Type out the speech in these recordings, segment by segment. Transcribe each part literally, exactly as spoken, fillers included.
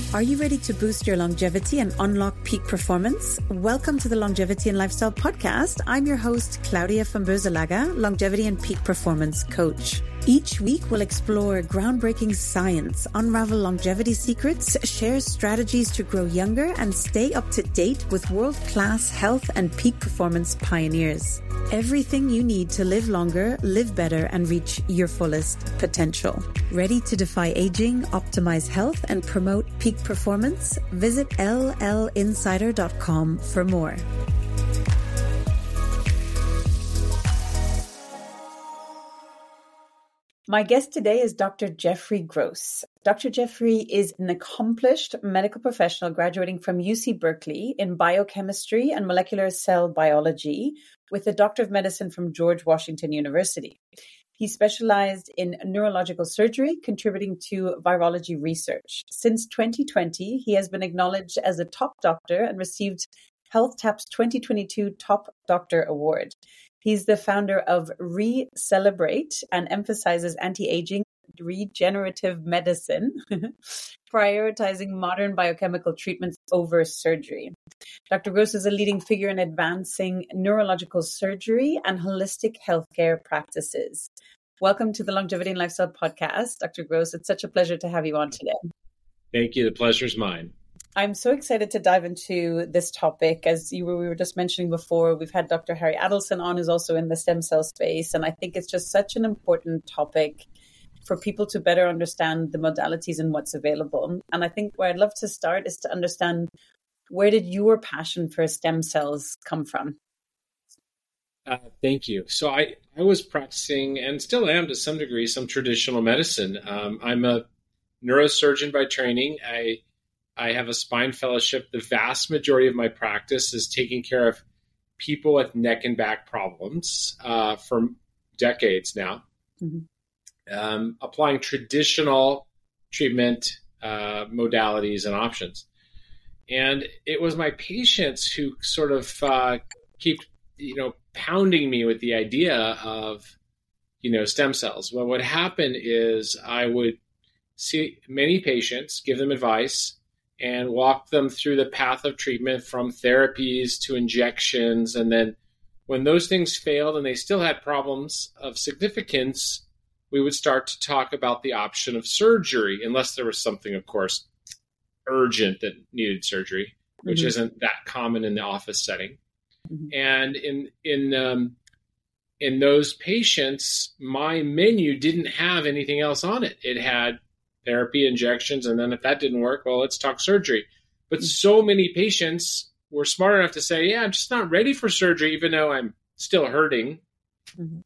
Are you ready to boost your longevity and unlock peak performance? Welcome to the Longevity and Lifestyle Podcast. I'm your host, Claudia van Beuzelaga, Longevity and Peak Performance Coach. Each week, we'll explore groundbreaking science, unravel longevity secrets, share strategies to grow younger, and stay up to date with world-class health and peak performance pioneers. Everything you need to live longer, live better, and reach your fullest potential. Ready to defy aging, optimize health, and promote peak performance? Visit L L insider dot com for more. My guest today is Doctor Jeffrey Gross. Doctor Jeffrey is an accomplished medical professional graduating from U C Berkeley in biochemistry and molecular cell biology with a Doctor of Medicine from George Washington University. He specialized in neurological surgery, contributing to virology research. Since twenty twenty, he has been acknowledged as a top doctor and received HealthTap's twenty twenty-two Top Doctor Award. He's the founder of Re-Celebrate and emphasizes anti-aging regenerative medicine, prioritizing modern biochemical treatments over surgery. Doctor Gross is a leading figure in advancing neurological surgery and holistic healthcare practices. Welcome to the Longevity and Lifestyle Podcast, Doctor Gross. It's such a pleasure to have you on today. Thank you. The pleasure's mine. I'm so excited to dive into this topic. As you were, we were just mentioning before, we've had Doctor Harry Adelson on, who's also in the stem cell space. And I think it's just such an important topic for people to better understand the modalities and what's available. And I think where I'd love to start is to understand, where did your passion for stem cells come from? Uh, thank you. So I, I was practicing, and still am to some degree, some traditional medicine. Um, I'm a neurosurgeon by training. I I have a spine fellowship. The vast majority of my practice is taking care of people with neck and back problems uh, for decades now, mm-hmm. um, applying traditional treatment uh, modalities and options. And it was my patients who sort of uh, keep, you know, pounding me with the idea of, you know, stem cells. What would happen is I would see many patients, give them advice, and walk them through the path of treatment from therapies to injections. And then when those things failed and they still had problems of significance, we would start to talk about the option of surgery, unless there was something, of course, urgent that needed surgery, which mm-hmm. isn't that common in the office setting. Mm-hmm. And in in um, in those patients, my menu didn't have anything else on it. It had therapy, injections, and then if that didn't work, well, let's talk surgery. But so many patients were smart enough to say, yeah, I'm just not ready for surgery, even though I'm still hurting, mm-hmm.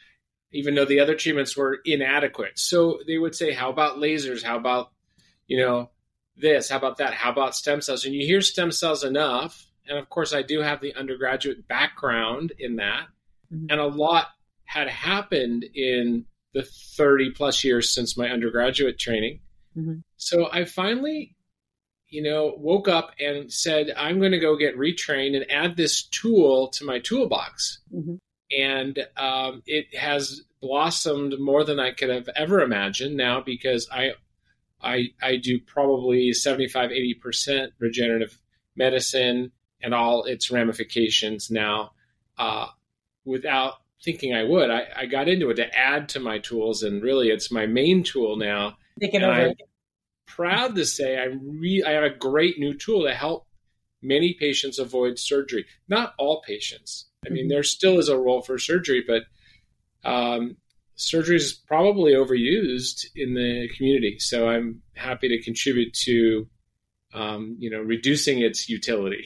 even though the other treatments were inadequate. So they would say, how about lasers? How about, you know, this? How about that? How about stem cells? And you hear stem cells enough. And of course, I do have the undergraduate background in that. Mm-hmm. And a lot had happened in the thirty plus years since my undergraduate training. Mm-hmm. So I finally, you know, woke up and said, I'm going to go get retrained and add this tool to my toolbox. Mm-hmm. And um, it has blossomed more than I could have ever imagined now, because I, I, I do probably seventy-five, eighty percent regenerative medicine and all its ramifications now, uh, without thinking I would. I, I got into it to add to my tools, and really it's my main tool now. Taking over. I'm proud to say I re- I have a great new tool to help many patients avoid surgery. Not all patients. I mean, mm-hmm. there still is a role for surgery, but um, surgery is probably overused in the community. So I'm happy to contribute to, um, you know, reducing its utility.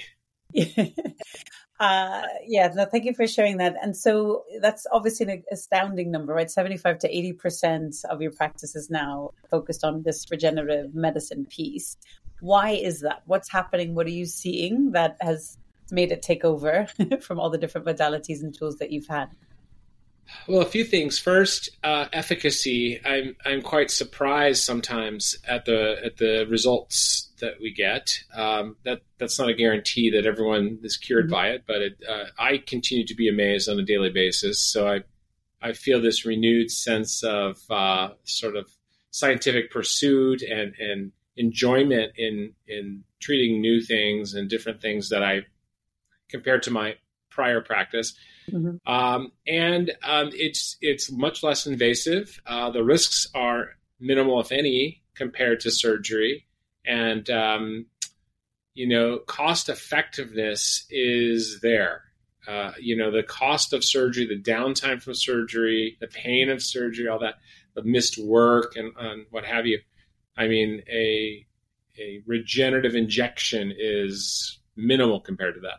Uh, yeah, no, thank you for sharing that. And so that's obviously an astounding number, right? seventy-five to eighty percent of your practice is now focused on this regenerative medicine piece. Why is that? What's happening? What are you seeing that has made it take over from all the different modalities and tools that you've had? Well, a few things. First, uh, efficacy. I'm I'm quite surprised sometimes at the at the results that we get. Um, that that's not a guarantee that everyone is cured mm-hmm. by it, but it, uh, I continue to be amazed on a daily basis. So I I feel this renewed sense of uh, sort of scientific pursuit and and enjoyment in in treating new things and different things that I compared to my prior practice. Mm-hmm. Um, and um, it's it's much less invasive. Uh, the risks are minimal, if any, compared to surgery. And, um, you know, cost effectiveness is there. Uh, you know, the cost of surgery, the downtime from surgery, the pain of surgery, all that, the missed work and, and what have you. I mean, a a regenerative injection is minimal compared to that.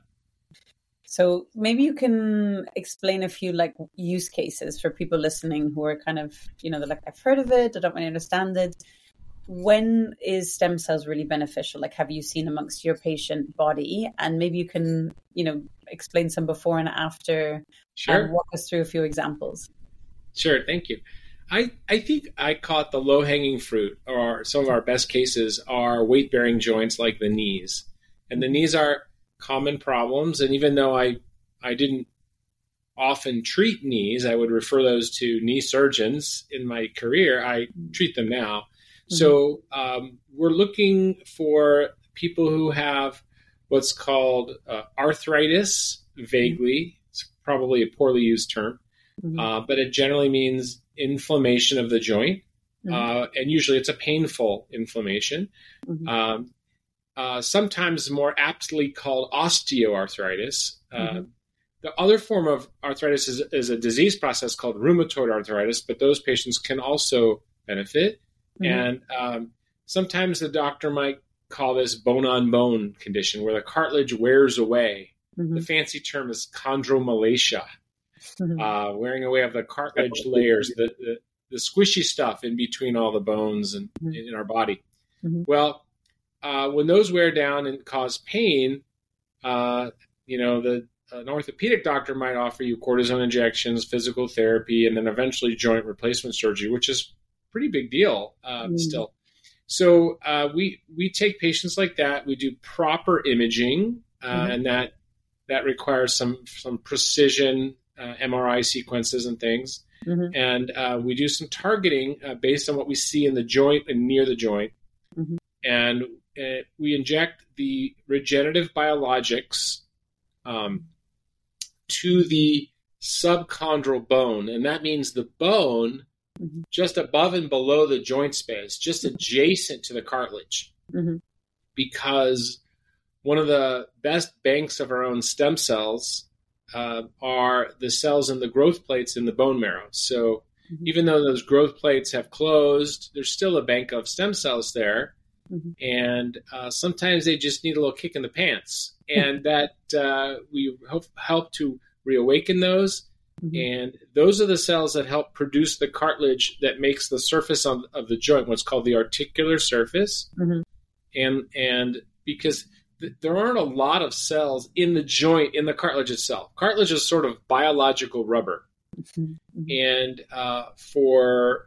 So maybe you can explain a few like use cases for people listening who are kind of, you know, they're like, I've heard of it, I don't really understand it. When is stem cells really beneficial? Like, have you seen amongst your patient body? And maybe you can, you know, explain some before and after. Sure. And walk us through a few examples. Sure. Thank you. I, I think I caught the low-hanging fruit, or some of our best cases are weight-bearing joints like the knees. And the knees are common problems. And even though I, I didn't often treat knees, I would refer those to knee surgeons in my career. I treat them now. Mm-hmm. So um, we're looking for people who have what's called uh, arthritis, vaguely. It's probably a poorly used term, mm-hmm. uh, but it generally means inflammation of the joint. Mm-hmm. Uh, and usually it's a painful inflammation. Mm-hmm. Um, uh, sometimes more aptly called osteoarthritis. Mm-hmm. Uh, the other form of arthritis is, is a disease process called rheumatoid arthritis, but those patients can also benefit. Mm-hmm. And um, sometimes the doctor might call this bone-on-bone condition where the cartilage wears away. Mm-hmm. The fancy term is chondromalacia, mm-hmm. uh, wearing away of the cartilage layers, the, the, the squishy stuff in between all the bones and mm-hmm. in our body. Mm-hmm. Well, uh, when those wear down and cause pain, uh, you know, the an orthopedic doctor might offer you cortisone injections, physical therapy, and then eventually joint replacement surgery, which is a pretty big deal uh, mm. still. So uh, we we take patients like that. We do proper imaging, uh, mm-hmm. and that that requires some some precision uh, M R I sequences and things. Mm-hmm. And uh, we do some targeting uh, based on what we see in the joint and near the joint. Mm-hmm. And uh, we inject the regenerative biologics um, to the subchondral bone. And that means the bone mm-hmm. just above and below the joint space, just adjacent to the cartilage. Mm-hmm. Because one of the best banks of our own stem cells uh, are the cells in the growth plates in the bone marrow. So mm-hmm. even though those growth plates have closed, there's still a bank of stem cells there. Mm-hmm. And uh, sometimes they just need a little kick in the pants. And that uh, we hope, help to reawaken those. Mm-hmm. And those are the cells that help produce the cartilage that makes the surface of, of the joint, what's called the articular surface. Mm-hmm. And and because th- there aren't a lot of cells in the joint, in the cartilage itself. Cartilage is sort of biological rubber. Mm-hmm. And uh, for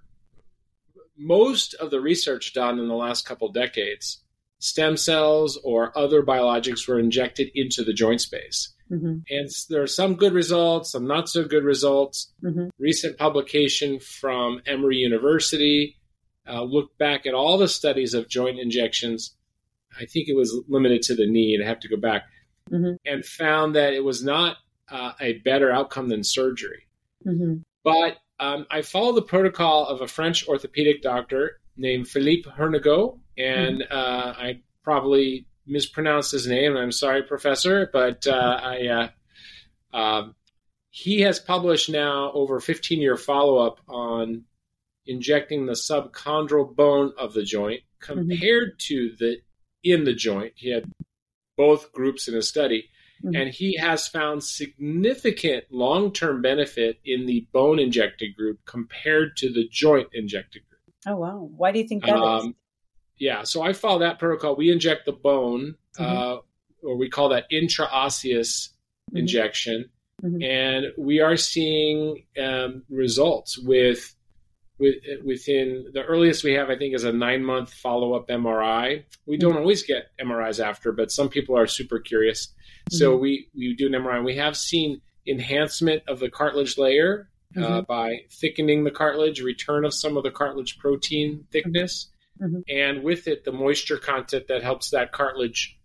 most of the research done in the last couple decades, stem cells or other biologics were injected into the joint space. Mm-hmm. And there are some good results, some not so good results. Mm-hmm. Recent publication from Emory University uh, looked back at all the studies of joint injections. I think it was limited to the knee, and I have to go back, mm-hmm. and found that it was not uh, a better outcome than surgery. Mm-hmm. But um, I followed the protocol of a French orthopedic doctor named Philippe Hernegot, and mm-hmm. uh, I probably mispronounced his name, and I'm sorry, Professor, but uh, I uh, um, he has published now over a fifteen-year follow-up on injecting the subchondral bone of the joint compared mm-hmm. to the in the joint. He had both groups in his study, mm-hmm. and he has found significant long-term benefit in the bone injected group compared to the joint injected group. Oh, wow. Why do you think that um, is? Yeah, so I follow that protocol. We inject the bone, mm-hmm. uh, or we call that intraosseous mm-hmm. injection, mm-hmm. and we are seeing um, results with, with within the earliest we have, I think, is a nine-month follow-up M R I. We don't mm-hmm. always get M R Is after, but some people are super curious. Mm-hmm. So we, we do an M R I, and we have seen enhancement of the cartilage layer mm-hmm. uh, by thickening the cartilage, return of some of the cartilage protein thickness. Mm-hmm. and with it, the moisture content that helps that cartilage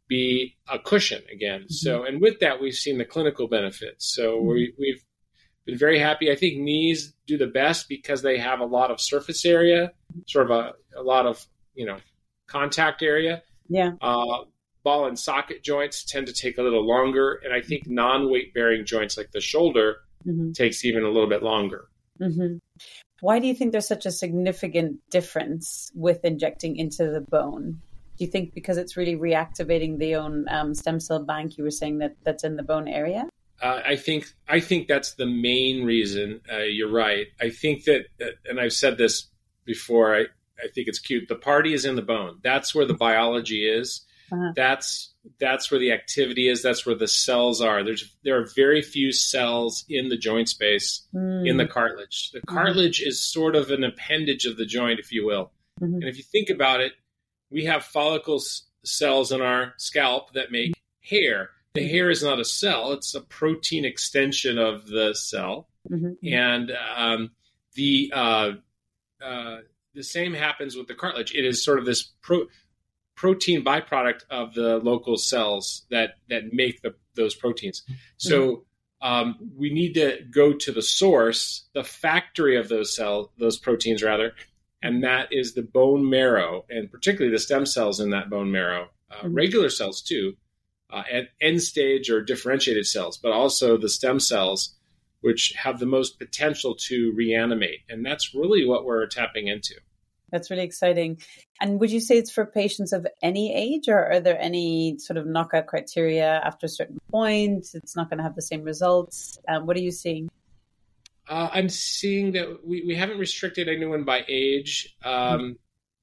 be a cushion again. Mm-hmm. So, and with that, we've seen the clinical benefits. So mm-hmm. we, we've been very happy. I think knees do the best because they have a lot of surface area, sort of a, a lot of, you know, contact area. Yeah. Uh, ball and socket joints tend to take a little longer. And I think non-weight bearing joints like the shoulder mm-hmm. takes even a little bit longer. Mm-hmm. Why do you think there's such a significant difference with injecting into the bone? Do you think because it's really reactivating the own um, stem cell bank you were saying that that's in the bone area? Uh, I think I think that's the main reason. Uh, you're right. I think that, and I've said this before, I, I think it's cute. The party is in the bone. That's where the biology is. Uh-huh. That's that's where the activity is. That's where the cells are. There's there are very few cells in the joint space mm. in the cartilage. The cartilage mm. is sort of an appendage of the joint, if you will. Mm-hmm. And if you think about it, we have follicle s- cells in our scalp that make hair. The hair is not a cell; it's a protein extension of the cell. Mm-hmm. And um, the uh, uh, the same happens with the cartilage. It is sort of this pro. protein byproduct of the local cells that that make the, those proteins. So um, we need to go to the source, the factory of those cells, those proteins rather, and that is the bone marrow, and particularly the stem cells in that bone marrow, uh, mm-hmm. regular cells too, uh, at end stage or differentiated cells, but also the stem cells, which have the most potential to reanimate. And that's really what we're tapping into. That's really exciting. And would you say it's for patients of any age, or are there any sort of knockout criteria after a certain point? It's not going to have the same results. Um, what are you seeing? Uh, I'm seeing that we, we haven't restricted anyone by age. Um, mm-hmm.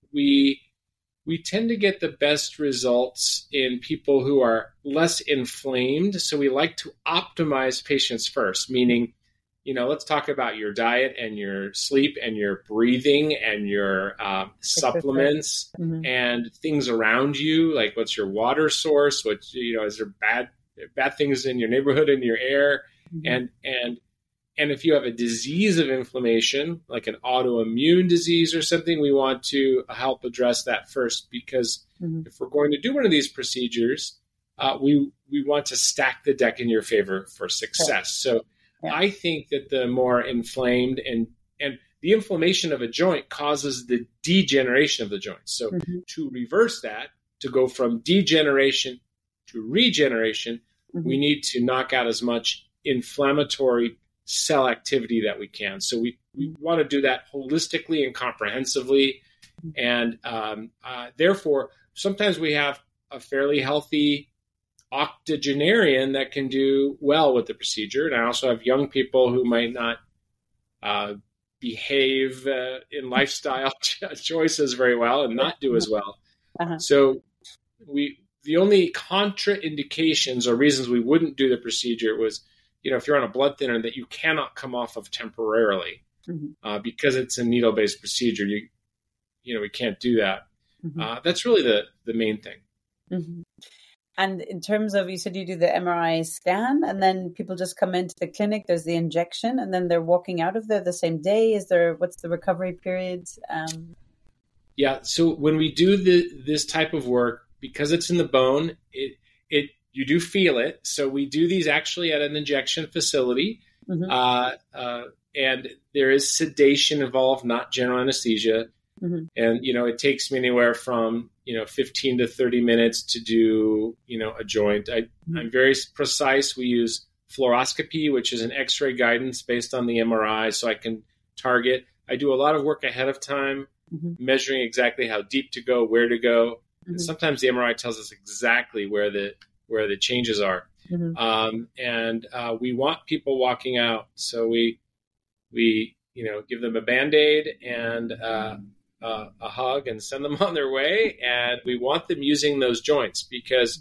We we tend to get the best results in people who are less inflamed. So we like to optimize patients first, meaning, you know, let's talk about your diet and your sleep and your breathing and your um, supplements mm-hmm. and things around you. Like, what's your water source? What, you know, is there bad bad things in your neighborhood, in your air? Mm-hmm. And and and if you have a disease of inflammation, like an autoimmune disease or something, we want to help address that first, because mm-hmm. if we're going to do one of these procedures, uh, we we want to stack the deck in your favor for success. Okay. So. Yeah. I think that the more inflamed and, and the inflammation of a joint causes the degeneration of the joint. So mm-hmm. to reverse that, to go from degeneration to regeneration, mm-hmm. we need to knock out as much inflammatory cell activity that we can. So we, we want to do that holistically and comprehensively. Mm-hmm. And um, uh, therefore, sometimes we have a fairly healthy octogenarian that can do well with the procedure. And I also have young people who might not uh, behave uh, in lifestyle choices very well and not do as well. Uh-huh. So we the only contraindications or reasons we wouldn't do the procedure was, you know, if you're on a blood thinner that you cannot come off of temporarily mm-hmm. uh, because it's a needle-based procedure. You, you know, we can't do that. Mm-hmm. Uh, that's really the, the main thing. Mm-hmm. And in terms of, you said you do the M R I scan and then people just come into the clinic, there's the injection, and then they're walking out of there the same day. Is there, what's the recovery period? Um, yeah. So when we do the, this type of work, because it's in the bone, it, it, you do feel it. So we do these actually at an injection facility. Mm-hmm. Uh, uh, and there is sedation involved, not general anesthesia. Mm-hmm. And, you know, it takes me anywhere from, you know, fifteen to thirty minutes to do, you know, a joint. I, mm-hmm. I'm very precise. We use fluoroscopy, which is an X-ray guidance based on the M R I, so I can target. I do a lot of work ahead of time, mm-hmm. measuring exactly how deep to go, where to go. Mm-hmm. And sometimes the M R I tells us exactly where the where the changes are. Mm-hmm. Um, and uh, we want people walking out, so we we you know give them a Band-Aid and uh, uh, a hug and send them on their way. And we want them using those joints because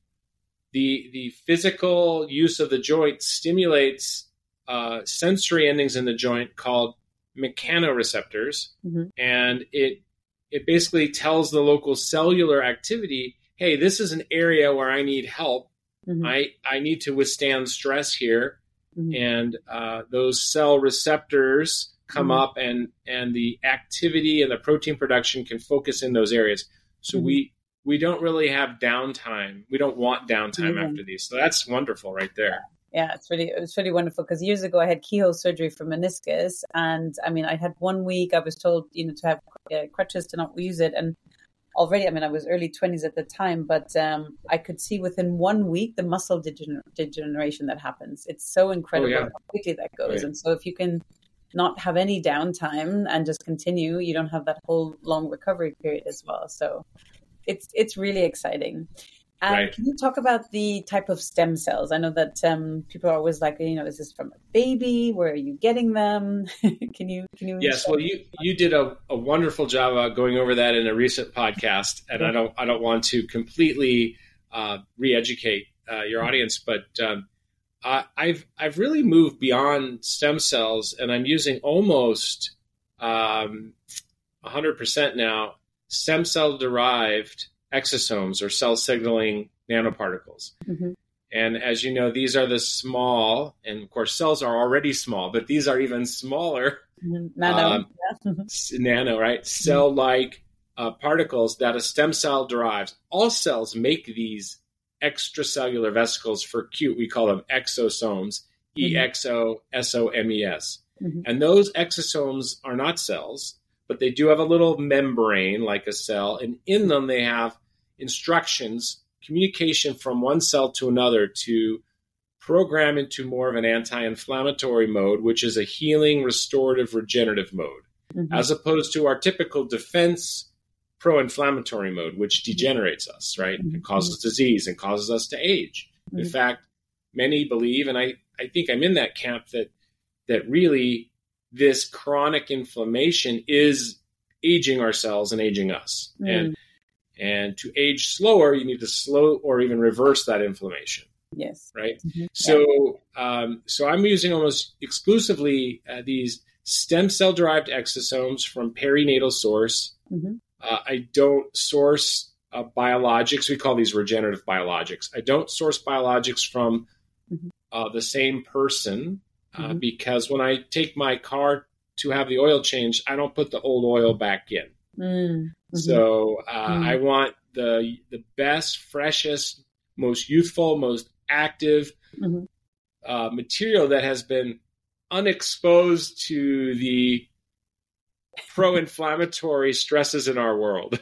the the physical use of the joint stimulates uh, sensory endings in the joint called mechanoreceptors, mm-hmm. and it it basically tells the local cellular activity, hey, this is an area where I need help. Mm-hmm. I, I need to withstand stress here. Mm-hmm. And uh, those cell receptors come mm-hmm. up, and and the activity and the protein production can focus in those areas. So mm-hmm. we we don't really have downtime. We don't want downtime mm-hmm. after these. So that's wonderful right there. Yeah, it's really it's really wonderful, because years ago I had keyhole surgery for meniscus, and I mean I had one week I was told, you know, to have uh, crutches, to not use it, and already, I mean, I was early twenties at the time, but um, I could see within one week the muscle degener- degeneration that happens. It's so incredible oh, yeah. how quickly that goes. Right. And so if you can not have any downtime and just continue, you don't have that whole long recovery period as well. So it's it's really exciting. And right. Can you talk about the type of stem cells? I know that um, people are always like, you know, is this from a baby? Where are you getting them? can you? Can you? Yes. Well, you you did a, a wonderful job about going over that in a recent podcast, and yeah. I don't I don't want to completely uh, re-educate uh, your audience, but um, I, I've I've really moved beyond stem cells, and I'm using almost um, one hundred percent now stem cell derived exosomes, or cell signaling nanoparticles. Mm-hmm. And as you know, these are the small, and of course cells are already small, but these are even smaller. Mm-hmm. Nano. Um, yeah. Nano, right? Mm-hmm. Cell-like uh, particles that a stem cell derives. All cells make these extracellular vesicles for cute. We call them exosomes, mm-hmm. E X O S O M E S. Mm-hmm. And those exosomes are not cells, but they do have a little membrane like a cell, and in them they have instructions, communication from one cell to another to program into more of an anti-inflammatory mode, which is a healing, restorative, regenerative mode, mm-hmm. as opposed to our typical defense pro-inflammatory mode, which degenerates us, right? Mm-hmm. It causes disease and causes us to age. Mm-hmm. In fact, many believe, and I, I think I'm in that camp, that that really this chronic inflammation is aging our cells and aging us. Mm. And and to age slower, you need to slow or even reverse that inflammation. Yes. Right? Mm-hmm. So um, so I'm using almost exclusively uh, these stem cell-derived exosomes from perinatal source. Mm-hmm. Uh, I don't source uh, biologics. We call these regenerative biologics. I don't source biologics from mm-hmm. uh, the same person. Uh, mm-hmm. Because when I take my car to have the oil changed, I don't put the old oil back in. Mm-hmm. So uh, mm-hmm. I want the the best, freshest, most youthful, most active mm-hmm. uh, material that has been unexposed to the pro-inflammatory stresses in our world.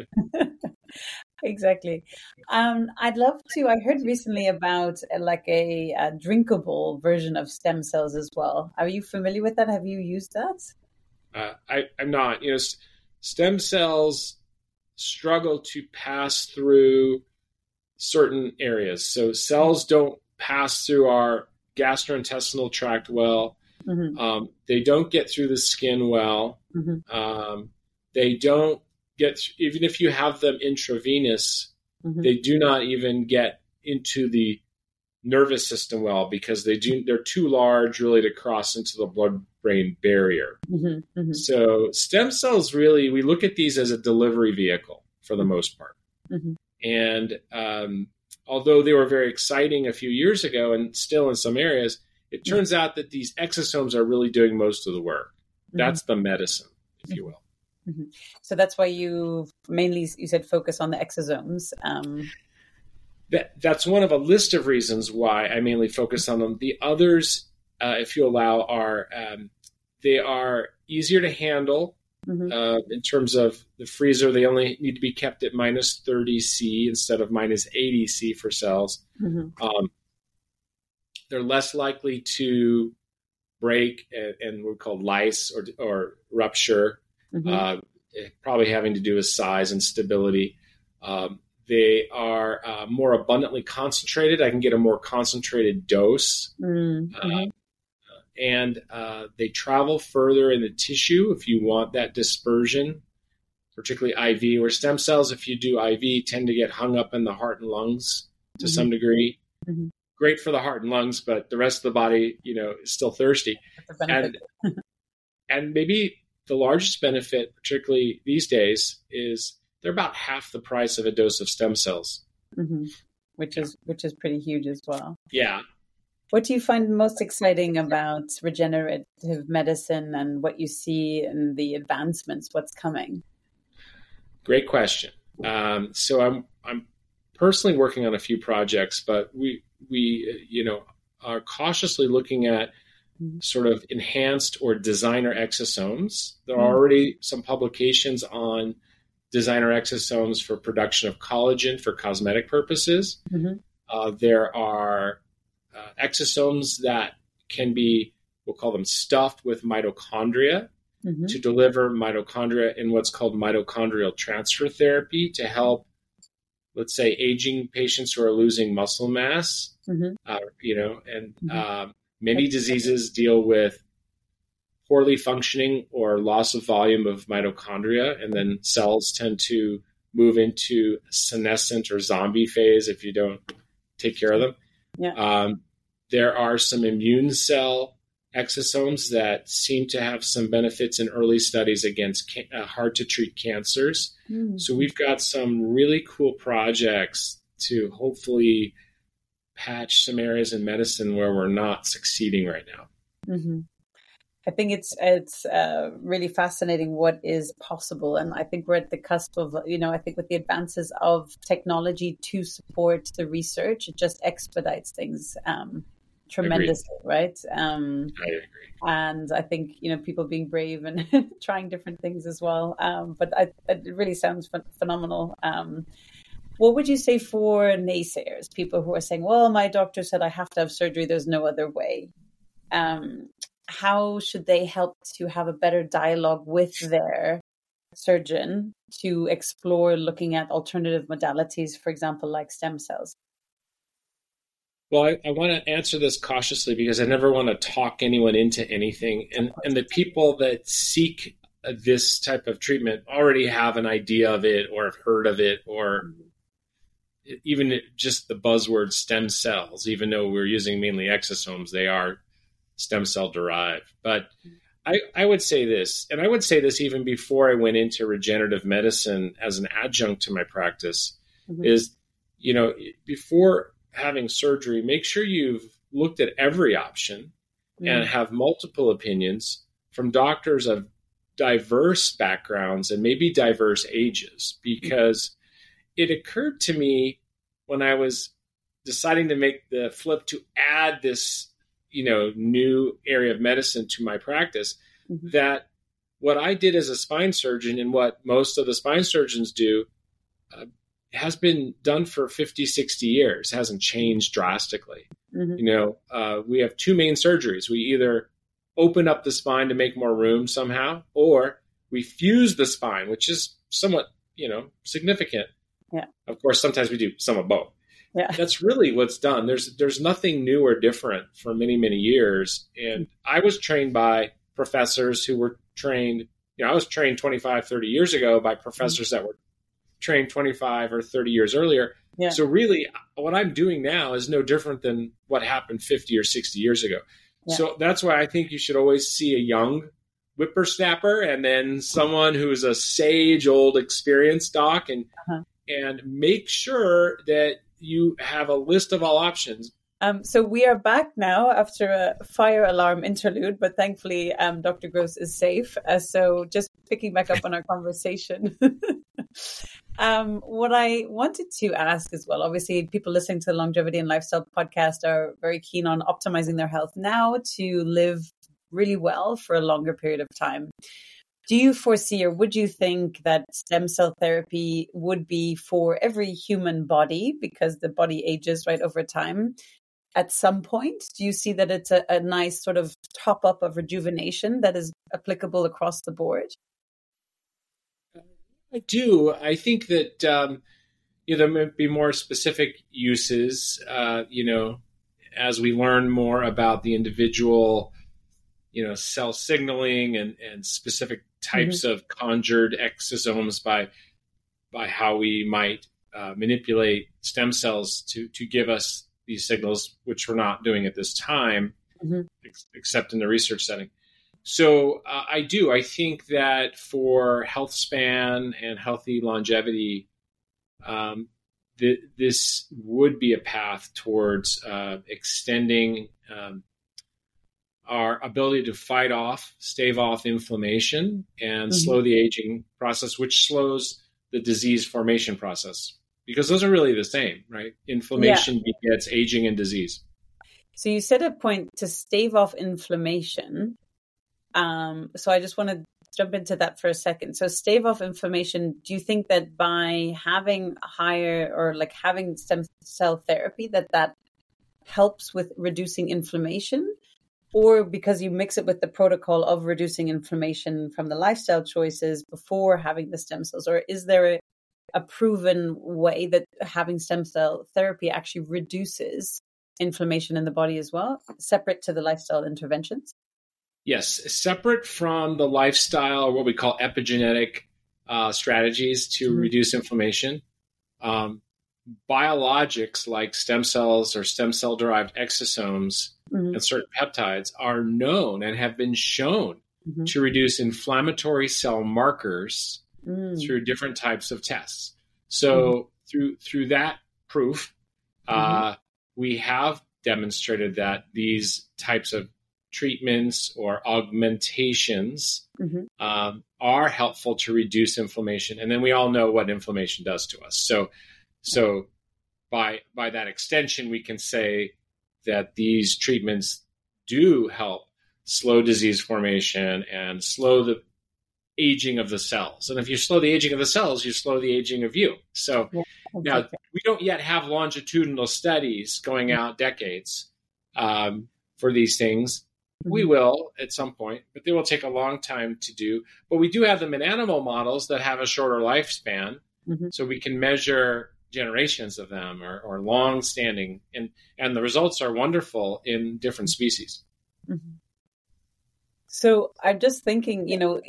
Exactly. Um, I'd love to. I heard recently about uh, like a, a drinkable version of stem cells as well. Are you familiar with that? Have you used that? Uh, I, I'm not. You know, s- stem cells struggle to pass through certain areas. So cells don't pass through our gastrointestinal tract well. Mm-hmm. Um, they don't get through the skin well. Mm-hmm. Um, they don't get, even if you have them intravenous, mm-hmm. they do not even get into the nervous system well, because they do they're too large really to cross into the blood-brain barrier. Mm-hmm. Mm-hmm. So stem cells, really, we look at these as a delivery vehicle for the most part. Mm-hmm. And um, although they were very exciting a few years ago, and still in some areas, it turns mm-hmm. out that these exosomes are really doing most of the work. Mm-hmm. That's the medicine, if mm-hmm. you will. Mm-hmm. So that's why you mainly, you said, focus on the exosomes. Um, that That's one of a list of reasons why I mainly focus on them. The others, uh, if you allow, are um, they are easier to handle mm-hmm. uh, in terms of the freezer. They only need to be kept at minus thirty C instead of minus eighty C for cells. Mm-hmm. Um, they're less likely to break and, and we're called lyse or, or rupture. Mm-hmm. Uh, probably having to do with size and stability. Um, they are uh, more abundantly concentrated. I can get a more concentrated dose. Mm-hmm. Uh, and uh, they travel further in the tissue if you want that dispersion, particularly I V, where stem cells, if you do I V, tend to get hung up in the heart and lungs to mm-hmm. some degree. Mm-hmm. Great for the heart and lungs, but the rest of the body, you know, is still thirsty. And, and maybe the largest benefit, particularly these days, is they're about half the price of a dose of stem cells, mm-hmm. which is which is pretty huge as well. Yeah, What do you find most exciting about regenerative medicine and what you see in the advancements? What's coming? Great question. Um, so I'm I'm personally working on a few projects, but we we you know are cautiously looking at sort of enhanced or designer exosomes. There are already some publications on designer exosomes for production of collagen for cosmetic purposes. Mm-hmm. Uh, there are uh, exosomes that can be, we'll call them stuffed with mitochondria mm-hmm. to deliver mitochondria in what's called mitochondrial transfer therapy to help, let's say, aging patients who are losing muscle mass. Mm-hmm. Uh, you know, and mm-hmm. uh, many diseases deal with poorly functioning or loss of volume of mitochondria, and then cells tend to move into senescent or zombie phase if you don't take care of them. Yeah. Um, there are some immune cell exosomes that seem to have some benefits in early studies against ca- uh, hard-to-treat cancers. Mm-hmm. So we've got some really cool projects to hopefully patch some areas in medicine where we're not succeeding right now. Mm-hmm. I think it's it's uh, really fascinating what is possible. And I think we're at the cusp of, you know, I think with the advances of technology to support the research, it just expedites things um, tremendously, right? Um, I agree. And I think, you know, people being brave and trying different things as well. Um, but I, it really sounds ph- phenomenal. Um, what would you say for naysayers, people who are saying, well, my doctor said I have to have surgery, there's no other way? Um, how should they help to have a better dialogue with their surgeon to explore looking at alternative modalities, for example, like stem cells? Well, I, I want to answer this cautiously because I never want to talk anyone into anything. And, and the people that seek this type of treatment already have an idea of it or have heard of it, or even just the buzzword stem cells, even though we're using mainly exosomes, they are stem cell derived. But I, I would say this, and I would say this even before I went into regenerative medicine as an adjunct to my practice, mm-hmm. is, you know, before having surgery, make sure you've looked at every option mm-hmm. and have multiple opinions from doctors of diverse backgrounds and maybe diverse ages, because mm-hmm. it occurred to me when I was deciding to make the flip to add this, you know, new area of medicine to my practice, mm-hmm. that what I did as a spine surgeon and what most of the spine surgeons do uh, has been done for fifty, sixty years, hasn't changed drastically. Mm-hmm. You know, uh, we have two main surgeries. We either open up the spine to make more room somehow, or we fuse the spine, which is somewhat, you know, significant. Yeah. Of course, sometimes we do some of both. Yeah. That's really what's done. There's there's nothing new or different for many, many years. And I was trained by professors who were trained, you know, I was trained twenty-five, thirty years ago by professors that were trained twenty-five or thirty years earlier. Yeah. So really what I'm doing now is no different than what happened fifty or sixty years ago. Yeah. So that's why I think you should always see a young whippersnapper and then someone who's a sage, old, experienced doc, and uh-huh. and make sure that you have a list of all options. Um, so we are back now after a fire alarm interlude, but thankfully um, Doctor Gross is safe. Uh, so just picking back up on our conversation. um, what I wanted to ask as well, obviously people listening to the Longevity and Lifestyle podcast are very keen on optimizing their health now to live really well for a longer period of time. Do you foresee, or would you think that stem cell therapy would be for every human body, because the body ages right over time at some point? Do you see that it's a, a nice sort of top up of rejuvenation that is applicable across the board? I do. I think that um, you know, there might be more specific uses, uh, you know, as we learn more about the individual, you know, cell signaling and, and specific types mm-hmm. of conjured exosomes by by how we might uh, manipulate stem cells to to give us these signals, which we're not doing at this time, mm-hmm. ex- except in the research setting. So uh, I do. I think that for health span and healthy longevity, um, th- this would be a path towards uh, extending um, our ability to fight off, stave off inflammation and mm-hmm. slow the aging process, which slows the disease formation process, because those are really the same, right? Inflammation yeah. begets aging and disease. So you said a point to stave off inflammation. Um, so I just want to jump into that for a second. So stave off inflammation, do you think that by having higher or like having stem cell therapy, that that helps with reducing inflammation? Or because you mix it with the protocol of reducing inflammation from the lifestyle choices before having the stem cells? Or is there a, a proven way that having stem cell therapy actually reduces inflammation in the body as well, separate to the lifestyle interventions? Yes, separate from the lifestyle, or what we call epigenetic uh, strategies to mm-hmm. reduce inflammation. Um, biologics like stem cells or stem cell-derived exosomes mm-hmm. and certain peptides are known and have been shown mm-hmm. to reduce inflammatory cell markers mm. through different types of tests. So mm-hmm. through through that proof, uh, mm-hmm. we have demonstrated that these types of treatments or augmentations mm-hmm. um, are helpful to reduce inflammation. And then we all know what inflammation does to us. So So by by that extension, we can say that these treatments do help slow disease formation and slow the aging of the cells. And if you slow the aging of the cells, you slow the aging of you. So yeah, now we don't yet have longitudinal studies going out decades um, for these things. Mm-hmm. We will at some point, but they will take a long time to do. But we do have them in animal models that have a shorter lifespan, mm-hmm. so we can measure generations of them or, or long-standing, and and the results are wonderful in different species. Mm-hmm. So I'm just thinking, you know,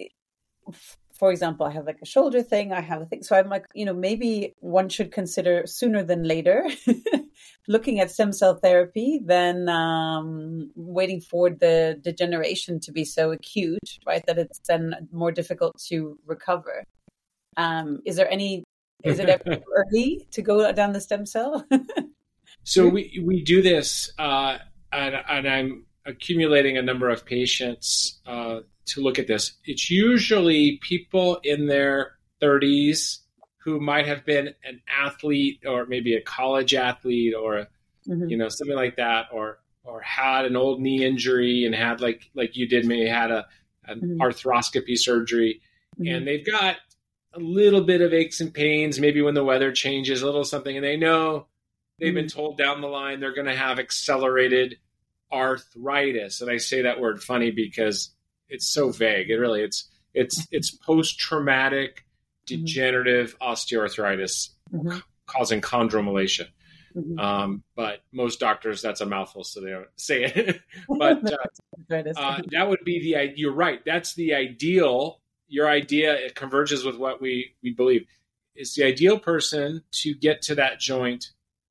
for example, I have like a shoulder thing, I have a thing. So I'm like, you know, maybe one should consider sooner than later looking at stem cell therapy than um, waiting for the degeneration to be so acute, right, that it's then more difficult to recover. Um, is there any Is it ever early to go down the stem cell? So we, we do this, uh, and, and I'm accumulating a number of patients uh, to look at this. It's usually people in their thirties who might have been an athlete or maybe a college athlete or, mm-hmm. you know, something like that, or or had an old knee injury and had, like like you did, maybe had a an mm-hmm. arthroscopy surgery, mm-hmm. and they've got a little bit of aches and pains, maybe when the weather changes, a little something, and they know they've mm-hmm. been told down the line they're going to have accelerated arthritis. And I say that word funny because it's so vague. It really, it's it's it's post-traumatic degenerative mm-hmm. osteoarthritis mm-hmm. causing chondromalacia. Mm-hmm. Um, but most doctors, that's a mouthful, so they don't say it. But uh, uh, that would be the, you're right, that's the ideal. Your idea, it converges with what we, we believe. It's the ideal person to get to that joint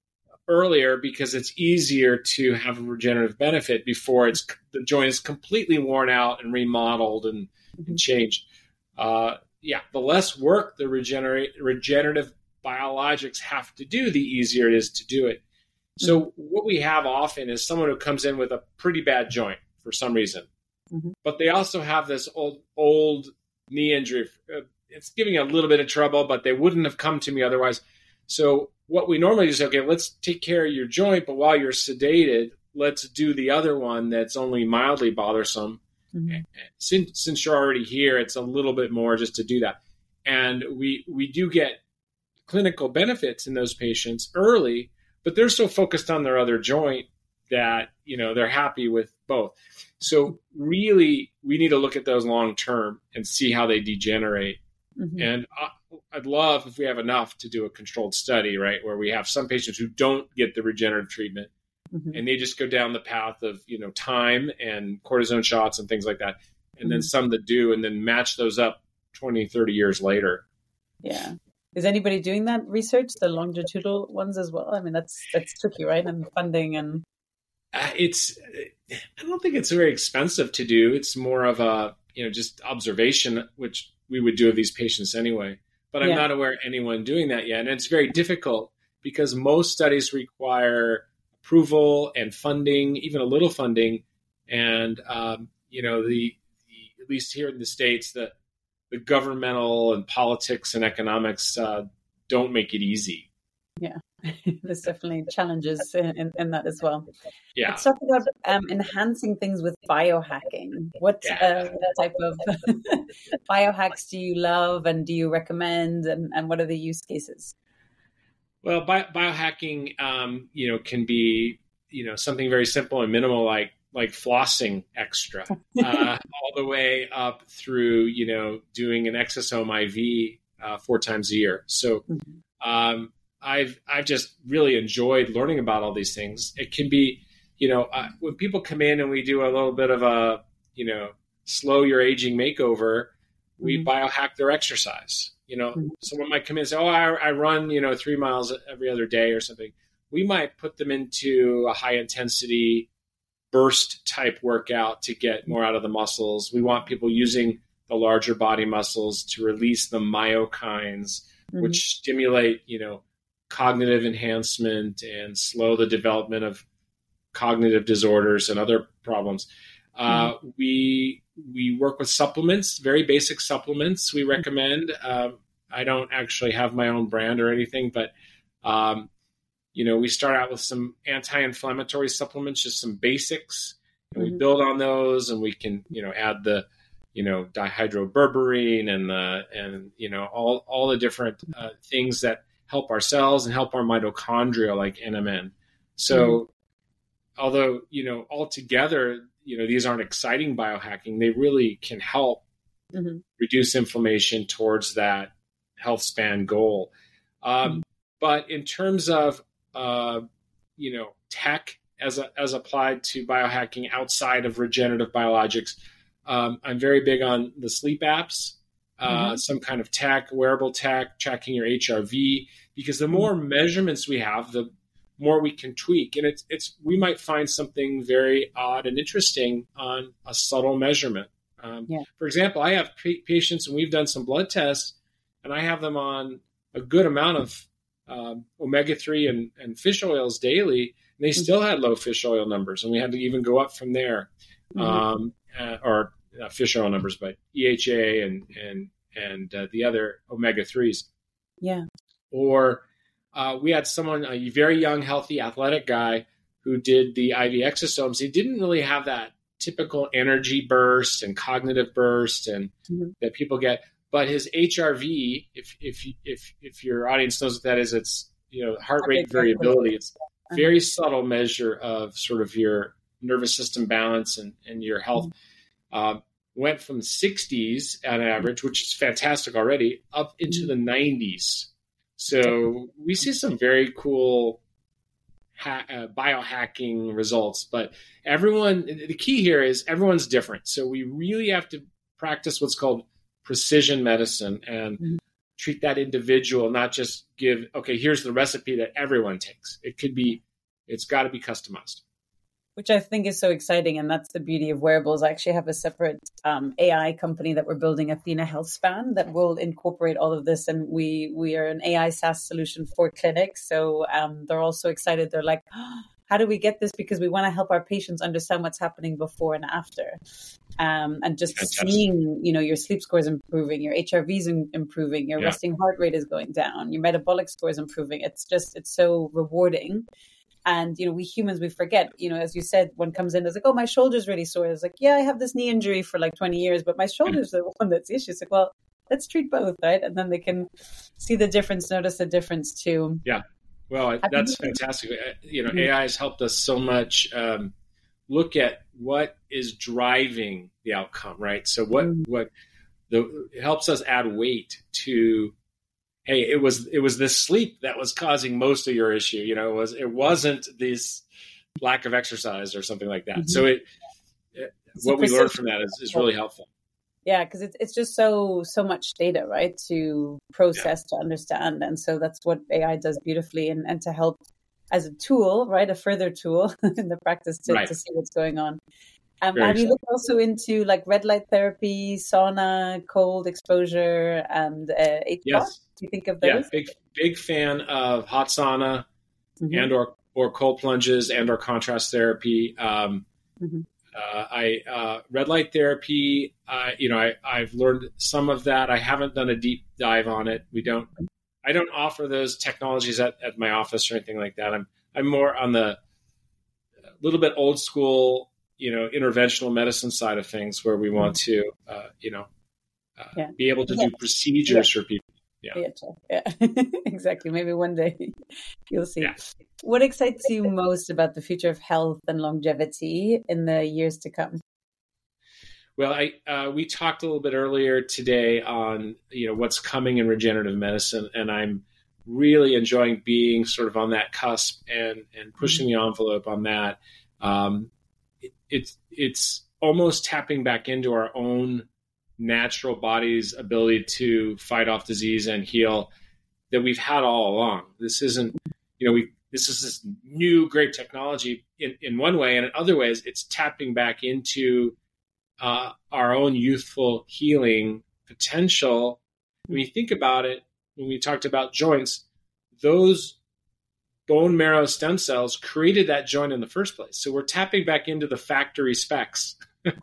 earlier because it's easier to have a regenerative benefit before it's the joint is completely worn out and remodeled and, mm-hmm. and changed. Uh, yeah, the less work the regenerate, regenerative biologics have to do, the easier it is to do it. So mm-hmm. what we have often is someone who comes in with a pretty bad joint for some reason, mm-hmm. but they also have this old old knee injury. It's giving a little bit of trouble, but they wouldn't have come to me otherwise. So what we normally do is, okay, let's take care of your joint, but while you're sedated, let's do the other one that's only mildly bothersome. Mm-hmm. Since, since you're already here, it's a little bit more just to do that. And we we do get clinical benefits in those patients early, but they're so focused on their other joint that, you know, they're happy with both. So really, we need to look at those long term and see how they degenerate. Mm-hmm. And I'd love, if we have enough, to do a controlled study, right, where we have some patients who don't get the regenerative treatment, mm-hmm. and they just go down the path of, you know, time and cortisone shots and things like that, and mm-hmm. then some that do, and then match those up twenty, thirty years later. Yeah. Is anybody doing that research, the longitudinal ones as well? I mean, that's that's tricky, right? And funding and... Uh, it's, I don't think it's very expensive to do. It's more of a, you know, just observation, which we would do of these patients anyway. But I'm yeah. not aware of anyone doing that yet. And it's very difficult because most studies require approval and funding, even a little funding. And, um, you know, the, the, at least here in the States, the, the governmental and politics and economics uh, don't make it easy. Yeah, there's definitely challenges in, in, in that as well. Yeah. Let's talk about um, enhancing things with biohacking. What, Yeah. uh, what type of biohacks do you love and do you recommend, and, and what are the use cases? Well, bio, biohacking, um, you know, can be, you know, something very simple and minimal, like like flossing extra, uh, all the way up through, you know, doing an exosome I V uh, four times a year. So um, I've I've just really enjoyed learning about all these things. It can be, you know, uh, when people come in and we do a little bit of a, you know, slow your aging makeover, we mm-hmm. biohack their exercise. You know, mm-hmm. someone might come in and say, oh, I, I run, you know, three miles every other day or something. We might put them into a high intensity burst type workout to get more out of the muscles. We want people using the larger body muscles to release the myokines, mm-hmm. which stimulate, you know, cognitive enhancement and slow the development of cognitive disorders and other problems. Uh, mm-hmm. We we work with supplements, very basic supplements we recommend. Um, I don't actually have my own brand or anything, but um, you know, we start out with some anti-inflammatory supplements, just some basics, and mm-hmm. we build on those, and we can, you know, add the, you know, dihydroberberine and the and you know all all the different uh, things that help our cells and help our mitochondria, like N M N. So, mm-hmm. although you know altogether, you know, these aren't exciting biohacking, they really can help mm-hmm. reduce inflammation towards that health span goal. Um, mm-hmm. But in terms of, uh, you know, tech as a, as applied to biohacking outside of regenerative biologics, um, I'm very big on the sleep apps, uh, mm-hmm. some kind of tech, wearable tech, tracking your H R V, because the more mm-hmm. measurements we have, the more we can tweak. And it's, it's, we might find something very odd and interesting on a subtle measurement. Um, yeah. For example, I have p- patients and we've done some blood tests and I have them on a good amount of um, omega three and, and fish oils daily. And they mm-hmm. still had low fish oil numbers and we had to even go up from there. Mm-hmm. Um, uh, or uh, fish oil numbers, but E H A and, and, and uh, the other omega threes. Yeah. Or, Uh, we had someone, a very young, healthy, athletic guy who did the I V exosomes. He didn't really have that typical energy burst and cognitive burst and mm-hmm. that people get. But his H R V, if if if if your audience knows what that is, it's, you know, heart rate variability. It's a very subtle measure of sort of your nervous system balance and, and your health. Mm-hmm. Uh, went from sixties on average, which is fantastic already, up into mm-hmm. the nineties. So we see some very cool ha- uh, biohacking results, but everyone, the key here is everyone's different. So we really have to practice what's called precision medicine and mm-hmm. treat that individual, not just give, okay, here's the recipe that everyone takes. It could be, it's got to be customized. Which I think is so exciting. And that's the beauty of wearables. I actually have a separate um, A I company that we're building, Athena HealthSpan, that will incorporate all of this. And we we are an A I SaaS solution for clinics. So um, they're all so excited. They're like, oh, how do we get this? Because we want to help our patients understand what's happening before and after. Um, and just Fantastic. Seeing, you know, your sleep score is improving, your H R V is improving, your yeah. resting heart rate is going down, your metabolic score is improving. It's just, it's so rewarding. And, you know, we humans, we forget, you know, as you said, one comes in, it's like, oh, my shoulder's really sore. It's like, yeah, I have this knee injury for like twenty years, but my shoulder's the one that's the issue. It's like, well, let's treat both, right? And then they can see the difference, notice the difference too. Yeah. Well, that's fantastic. You know, A I has helped us so much um, look at what is driving the outcome, right? So what, mm-hmm. what the, it helps us add weight to, hey, it was it was this sleep that was causing most of your issue. You know, it was it wasn't this lack of exercise or something like that. Mm-hmm. So it, it what we learned from that is, is really helpful. Yeah, because it's it's just so so much data, right, to process, yeah. to understand, and so that's what A I does beautifully, and, and to help as a tool, right, a further tool in the practice to, right. to see what's going on. Um, have you looked also into like red light therapy, sauna, cold exposure, and uh, H P O? Yes. Do you think of those? Yeah, big big fan of hot sauna mm-hmm. and or or cold plunges and or contrast therapy. Um, Mm-hmm. uh, I uh, red light therapy. Uh, you know, I, I've learned some of that. I haven't done a deep dive on it. We don't. I don't offer those technologies at, at my office or anything like that. I'm I'm more on the little bit old school, you know, interventional medicine side of things, where we want to, uh, you know, uh, yeah. be able to yeah. do procedures yeah. for people. Yeah, yeah, yeah. Exactly. Maybe one day you'll see. Yeah. What excites you most about the future of health and longevity in the years to come? Well, I uh, we talked a little bit earlier today on, you know, what's coming in regenerative medicine, and I'm really enjoying being sort of on that cusp and and pushing the envelope on that. Um, it, it's it's almost tapping back into our own natural body's ability to fight off disease and heal that we've had all along. This isn't, you know, we this is this new great technology in, in one way, and in other ways, it's tapping back into uh, our own youthful healing potential. When you think about it, when we talked about joints, those bone marrow stem cells created that joint in the first place. So we're tapping back into the factory specs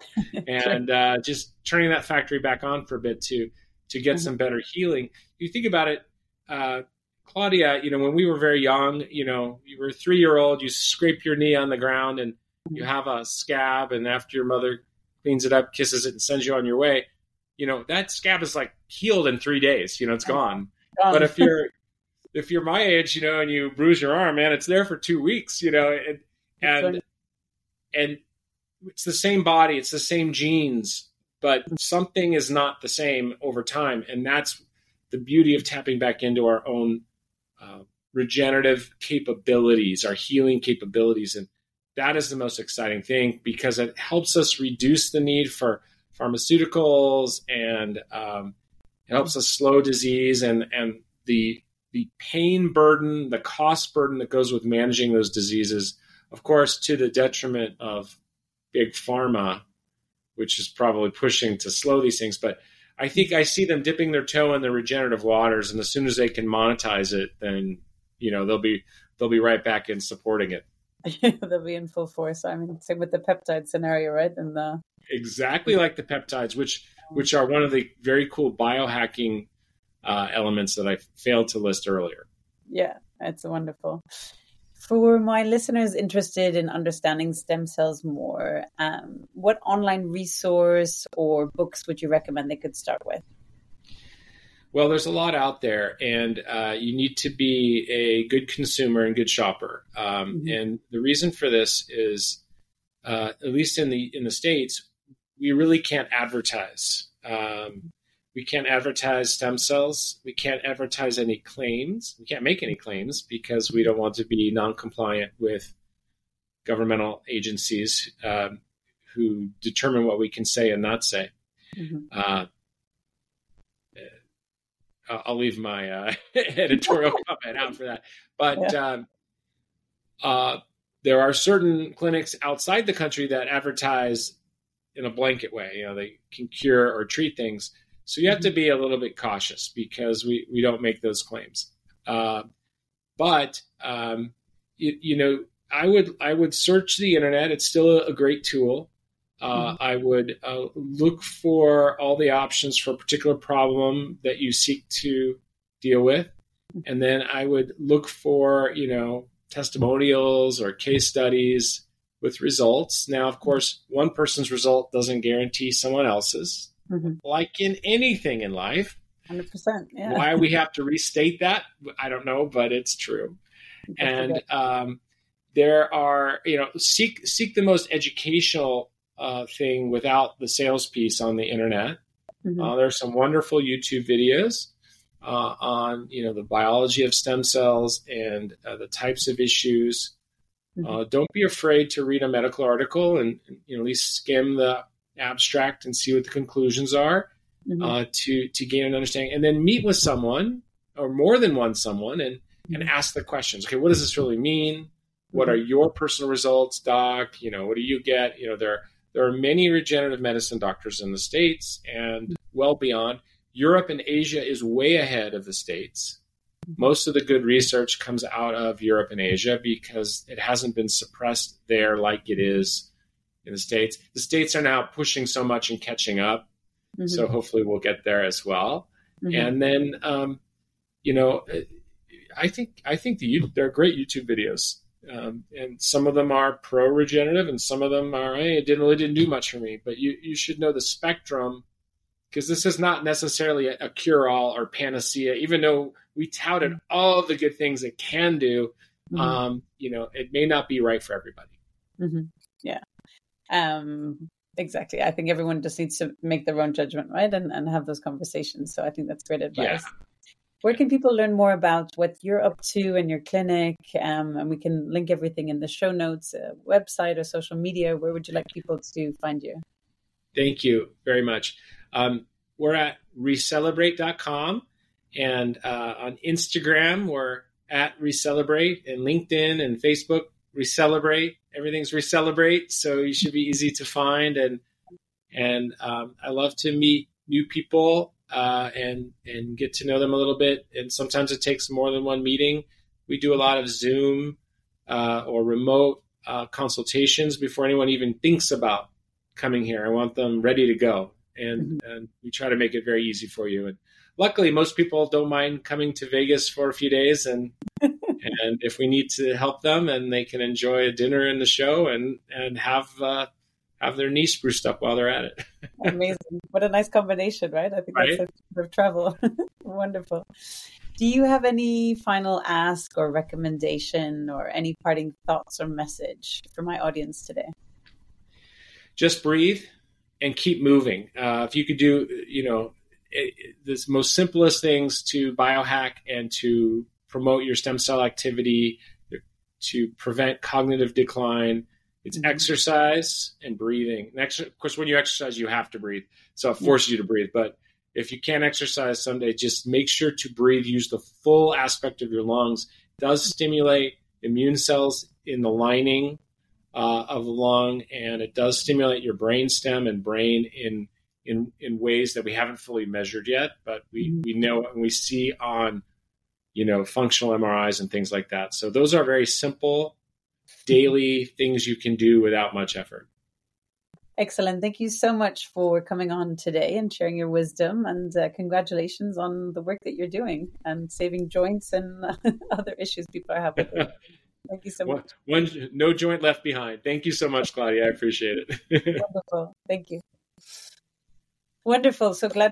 and uh, just turning that factory back on for a bit to to get mm-hmm. some better healing. You think about it, uh, Claudia, you know, when we were very young, you know, you were a three-year-old, you scrape your knee on the ground and you have a scab, and after your mother cleans it up, kisses it, and sends you on your way, you know, that scab is like healed in three days. You know, it's gone. Um. But if you're if you're my age, you know, and you bruise your arm, man, it's there for two weeks. You know, and and and it's the same body, it's the same genes, but something is not the same over time, and that's the beauty of tapping back into our own uh, regenerative capabilities, our healing capabilities, and that is the most exciting thing because it helps us reduce the need for pharmaceuticals, and um, it helps us slow disease and and the the pain burden, the cost burden that goes with managing those diseases, of course, to the detriment of big pharma, which is probably pushing to slow these things. But I think I see them dipping their toe in the regenerative waters, and as soon as they can monetize it, then, you know, they'll be they'll be right back in supporting it. They'll be in full force. I mean, same with the peptide scenario, right? And the exactly like the peptides, which which are one of the very cool biohacking uh, elements that I failed to list earlier. Yeah, it's wonderful. For my listeners interested in understanding stem cells more, um, what online resource or books would you recommend they could start with? Well, there's a lot out there, and uh, you need to be a good consumer and good shopper. Um, mm-hmm. And the reason for this is, uh, at least in the in the States, we really can't advertise. Um, we can't advertise stem cells. We can't advertise any claims. We can't make any claims because we don't want to be non-compliant with governmental agencies um, who determine what we can say and not say. Mm-hmm. Uh, I'll leave my uh, editorial comment out for that. But yeah. um, uh, there are certain clinics outside the country that advertise in a blanket way. You know, they can cure or treat things. So you have mm-hmm. to be a little bit cautious because we, we don't make those claims. Uh, but, um, you, you know, I would I would search the internet. It's still a, a great tool. Uh, mm-hmm. I would uh, look for all the options for a particular problem that you seek to deal with. And then I would look for, you know, testimonials or case studies with results. Now, of course, one person's result doesn't guarantee someone else's. Mm-hmm. Like in anything in life. one hundred percent. Yeah. Why we have to restate that, I don't know, but it's true. And um, there are, you know, seek seek the most educational uh, thing without the sales piece on the internet. Mm-hmm. Uh, there are some wonderful YouTube videos uh, on, you know, the biology of stem cells and uh, the types of issues. Mm-hmm. Uh, don't be afraid to read a medical article and, you know, at least skim the abstract and see what the conclusions are. Mm-hmm. uh, to to gain an understanding, and then meet with someone or more than one someone and mm-hmm. and ask the questions. Okay, what does this really mean? What are your personal results, doc? You know, what do you get? You know, there there are many regenerative medicine doctors in the States and well beyond. Europe and Asia is way ahead of the States. Most of the good research comes out of Europe and Asia because it hasn't been suppressed there like it is in the States. The States are now pushing so much and catching up. Mm-hmm. So hopefully we'll get there as well. Mm-hmm. And then, um, you know, I think I think the they're great YouTube videos. Um, and some of them are pro-regenerative and some of them are, hey, it didn't really didn't do much for me. But you, you should know the spectrum, because this is not necessarily a, a cure-all or panacea, even though we touted all the good things it can do. Mm-hmm. Um, you know, it may not be right for everybody. Mm-hmm. Yeah, um, exactly. I think everyone just needs to make their own judgment, right? And, and have those conversations. So I think that's great advice. Yeah. Where can people learn more about what you're up to in your clinic? Um, and we can link everything in the show notes, uh, website or social media. Where would you like people to find you? Thank you very much. Um, we're at recelebrate dot com, and uh, on Instagram, we're at Recelebrate, and LinkedIn and Facebook, Recelebrate. Everything's Recelebrate, so you should be easy to find. And and um, I love to meet new people uh, and and get to know them a little bit. And sometimes it takes more than one meeting. We do a lot of Zoom uh, or remote uh, consultations before anyone even thinks about coming here. I want them ready to go. And, mm-hmm. and we try to make it very easy for you. And luckily, most people don't mind coming to Vegas for a few days. And and if we need to help them, and they can enjoy a dinner in the show and and have uh, have their knee spruced up while they're at it. Amazing! What a nice combination, right? I think right? that's a sort of travel. Wonderful. Do you have any final ask or recommendation or any parting thoughts or message for my audience today? Just breathe and keep moving. Uh, if you could do, you know, it, it, the most simplest things to biohack and to promote your stem cell activity, to prevent cognitive decline, it's mm-hmm. exercise and breathing. And ex- of course, when you exercise, you have to breathe. So it forces mm-hmm. you to breathe. But if you can't exercise someday, just make sure to breathe. Use the full aspect of your lungs. It does stimulate immune cells in the lining Uh, of the lung, and it does stimulate your brain stem and brain in in in ways that we haven't fully measured yet, but we mm-hmm. we know and we see on, you know, functional M R Is and things like that. So those are very simple daily things you can do without much effort. Excellent. Thank you so much for coming on today and sharing your wisdom, and uh, congratulations on the work that you're doing and saving joints and other issues people are having. Thank you so much. One, one, no joint left behind. Thank you so much, Claudia. I appreciate it. Wonderful. Thank you. Wonderful. So glad